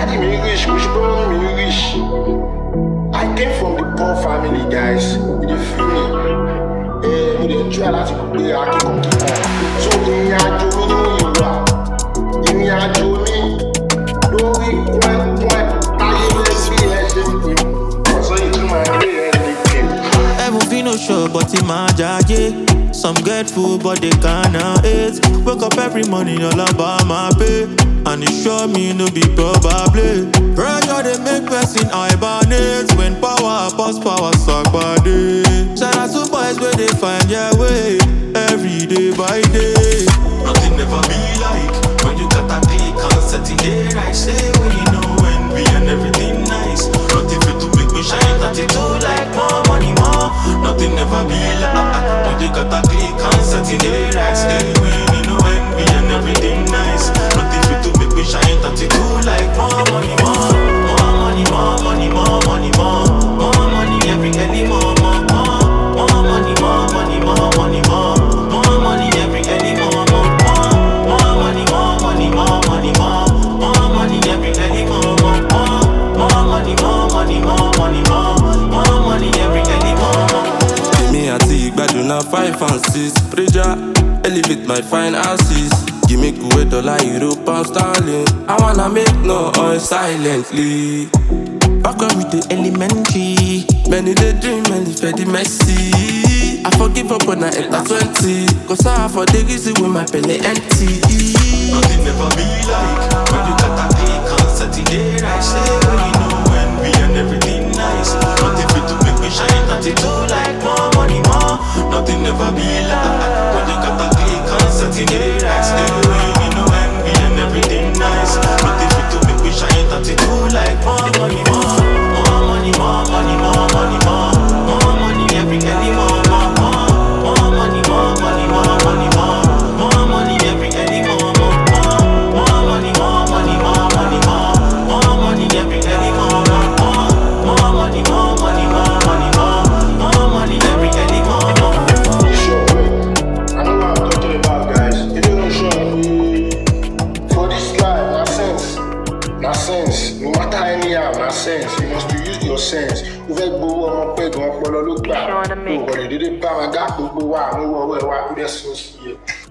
Daddy me rich, Kushbon me rich. I came from the poor family, guys. You feel me? We dey try láti gbé akíkan kíkan. So ìrìn àjò mi nínú ìwà, ìrìn àjò mi lórí pọ́ẹ́pọ́ẹ́ táyé lẹ́sí ẹ̀ṣẹ̀ mi. Ọ̀sán yìí tún máa gbé ẹ̀ ní pé. Everything no sure, but it my jaje. Some get food, but they can't eat. Wake up every morning, all about my pay. And it sure me no be probably. Pressure they make person hibernate. When power pass power suck body. Shout out to boys where they find their way. Every day by day. Nothing ever be like when you got a click and set in there. I say when you know envy and everything nice. Nothing fit to make me shine 32 like more money more. Nothing ever be like when you got a click and set in there. I say when you know envy and everything nice. Nothing fit to make me shine 32 like more money more. More money more money more money more. More money every early more more more. More money more money more money more. More money every early more more more. More money more money more money more. More money every early more more more. More money more money more money more. More money every early more more. Me a take Baduna 5 and 6 Preja, elevate my fine asses. Give me Kuwait dollar, euro, pound sterling. I wanna make no noise silently. Back up with the elementary. Many they dream, many fed the messy. I forgive up when I enter 20. Cause I for the reason when my belly empty. Nothing ever be like when you got a click and set in there. I say when you know envy and everything nice. Nothing fit to make me shine 32 like more money more. Nothing ever be like when you got a click and set in there. I say when you know envy and everything nice. Nothing fit to make me shine 32 like more money more. More money more money more money more. More money every early more more more. More money more money more money more. More money every early more more more. More money more money more money more. More money every early more more more. More money more money more money more. More money every early more more. Sure, wait. I know what I'm talking about, guys. If you don't show me for this life, na sense. Na sense. No matter anyhow, na sense. You must to use your sense. You fẹ́ gbowó ọmọ pé gan ọpọlọ ló gbà. O kò lè dédé bá wọn gá gbogbo wa àwọn owó ọwọ́ ẹ̀ wá kúrẹ́ sọ́ọ̀sì yẹn.